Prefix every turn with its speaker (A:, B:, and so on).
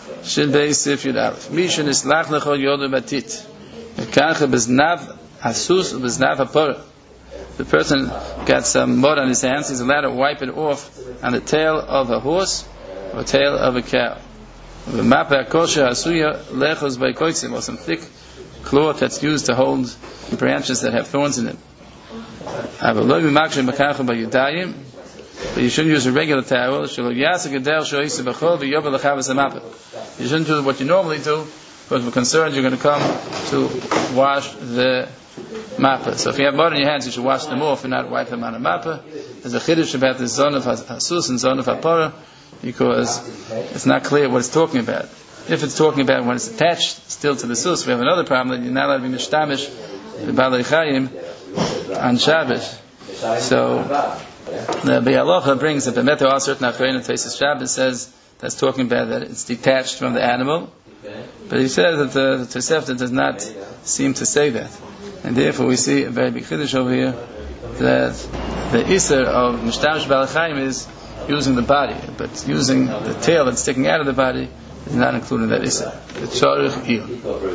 A: Shin Beis Sif Yud Aleph. Mishin is lach lecho yodu batit. Kanche beznav hasus beznav hapora. The person gets some mud on his hands, he's allowed to wipe it off on the tail of a horse or tail of a cow. The mapa kosher hasuya lechos by koitzim, or some thick cloth that's used to hold branches that have thorns in it. But you shouldn't use a regular towel. You shouldn't do what you normally do, because we're concerned you're going to come to wash the mappa. So if you have mud in your hands, you should wash them off and not wipe them on a mappa. There's a chiddush about the zon of hasus and zon of hapara, because it's not clear what it's talking about. If it's talking about when it's attached still to the sus, we have another problem, that you're not allowed to be mishtamish the balei chayim on Shabbos. So the Bialocha brings that the Meto Asert Nachrein and Tesis Shabbos says that's talking about that it's detached from the animal, but he says that the Tosefta does not seem to say that, and therefore we see a very big chiddush over here that the Isser of Mishtamish Balei Chayim is using the body, but using the tail that's sticking out of the body is not included in that Isser. The Tzorich Iyun.